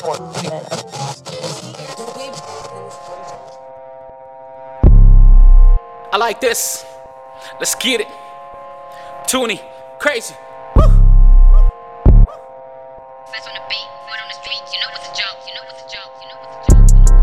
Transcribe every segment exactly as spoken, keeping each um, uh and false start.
I like this. Let's get it. Toonie, crazy. Fast on the beat, foot on the streets, you know what's a joke, you know what's a joke, you know what's a joke.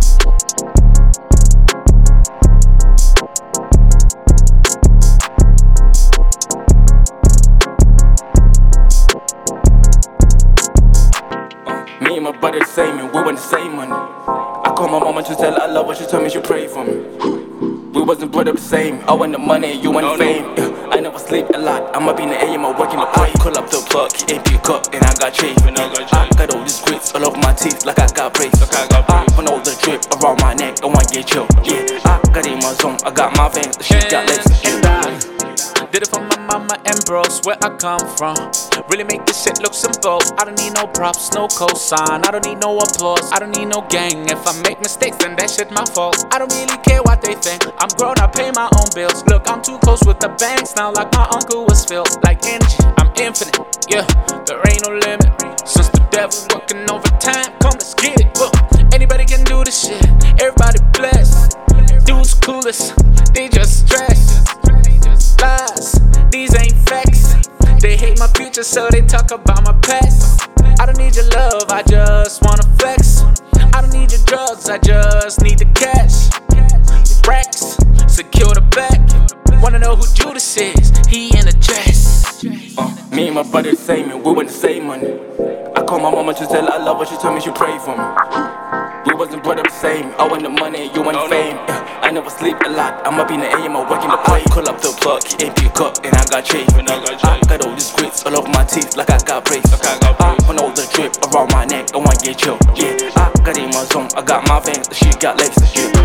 Me and my brother the same, and we want the same money. I call my mama to tell her I love her, she told me she pray for me. We wasn't brought up the same. I want the money, you want the fame. Yeah, I never sleep a lot. I'm up in the A M, I'm working the play. Call up the plug, empty cup, and I got change. I got all these grits all over my teeth, like I got brace. I want all the drip around my neck, I want to get chill. Yeah, I got in my zone, I got my veins, she got legs. And I did it for my mama and bros, where I come from. Really make this shit look simple. I don't need no props, no cosign. I don't need no applause, I don't need no gang. If I make mistakes, then that shit my fault. I don't really care what they think. I'm grown, I pay my own bills. Look, I'm too close with the banks now, like my uncle was filled. Like energy, I'm infinite, yeah, there ain't no limit. Since the devil working overtime, come let's get it. Look, anybody can do this shit, everybody blessed. Dudes clueless, they just stress. Lies, these ain't facts. They hate my future, so they talk about my past. I don't need your love, I just wanna flex. I don't need your drugs, I just need the cash. Racks, secure the back. Wanna know who Judas is? He in the dress. Uh, me and my brother the same, and we want the same money. I call my mama to tell her I love her, she told me she pray for me. We wasn't brought up the same. I want the money, you want the fame. Yeah, I never sleep a lot. I'm up in the A M, I'm working the play. Call up the plug, empty cup, and I got change. I got all these grits all over my teeth, like I got brace. I want all the drip around my neck, I want to get chill. Yeah, I got in my zone, I got my veins, she got legs.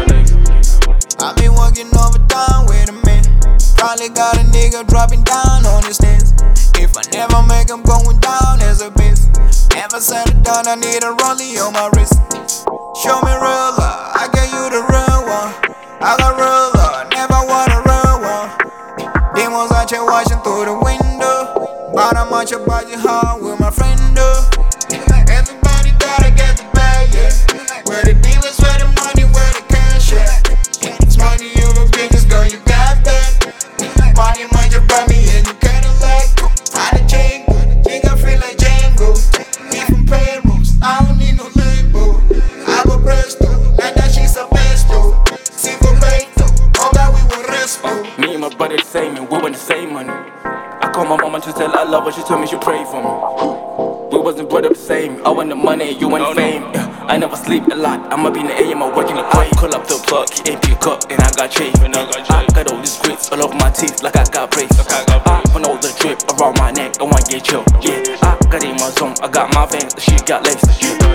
I been working overtime with a man. Probably got a nigga dropping down on his stance. If I never make him going down as a bitch. Never settle down, I need a rollie on my wrist. Show me real love, I get you the real one. I got real love, never want a real one. Demons out here watching through the window. But I'm out here by your heart with my friend. Everybody gotta get the bag, yeah. Where the demons, where the money, where the cash at. It's money you look biggest, girl, you got that. Money might just buy me in your Cadillac. Find a chain, you gon' feel like Django. Me from payrolls, I don't need no label. I go presto, like that she's a pesto. Cinco peito, all that we want respo. Me and my brother the same, and we want the same money. I call my mama to tell her I love her, she told me she pray for me. We wasn't brought up the same. I want the money, you want the fame. Yeah, I never sleep a lot. I'm up in the A M, I'm working the play. Call up the plug, empty cup, and I got change. I got all these grits all over my teeth, like I got brace. I want all the drip around my neck, I want to get chill. Yeah, I got in my zone, I got my veins, she got legs.